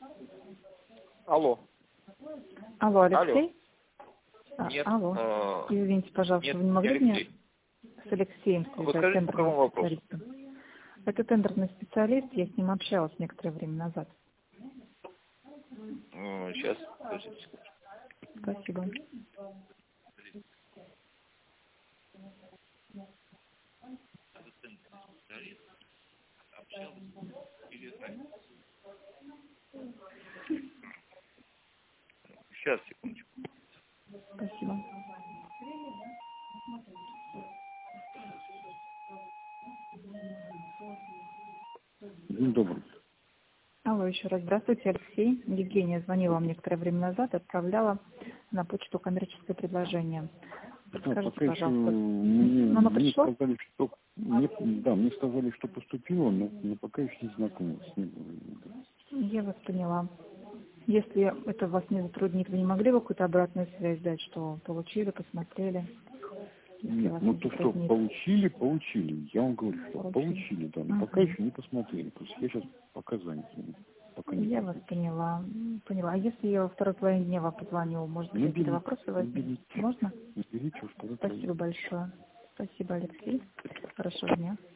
Алло. Алло, Алексей? Нет. Алло. Извините, пожалуйста, Нет, вы не могли не мне с Алексеем Вы связать, скажите, по какому тендерным вопросу? специалистом? Это тендерный специалист, я с ним общалась некоторое время назад. Сейчас, подождите секунду. Спасибо. Сейчас, секундочку. Спасибо. День добрый. Алло, еще раз здравствуйте, Алексей. Евгения звонила вам некоторое время назад, отправляла на почту коммерческое предложение. Подскажите, Пока еще пожалуйста. мне пришло? сказали, что мне сказали, что поступило, но пока еще не знакома с ним. Я вас поняла. Если это вас не затруднит, вы не могли бы какую-то обратную связь дать, что получили, посмотрели? Нет, ну то, что получили. Я вам говорю, что получили, да, но пока еще не посмотрели. То есть я сейчас пока занят. Пока не Я вас поняла. А если я во второй половине дня вам позвоню, может быть, какие-то вопросы возникнут? Можно? Наберите уж, Спасибо большое. Спасибо, Алексей. Хорошего дня.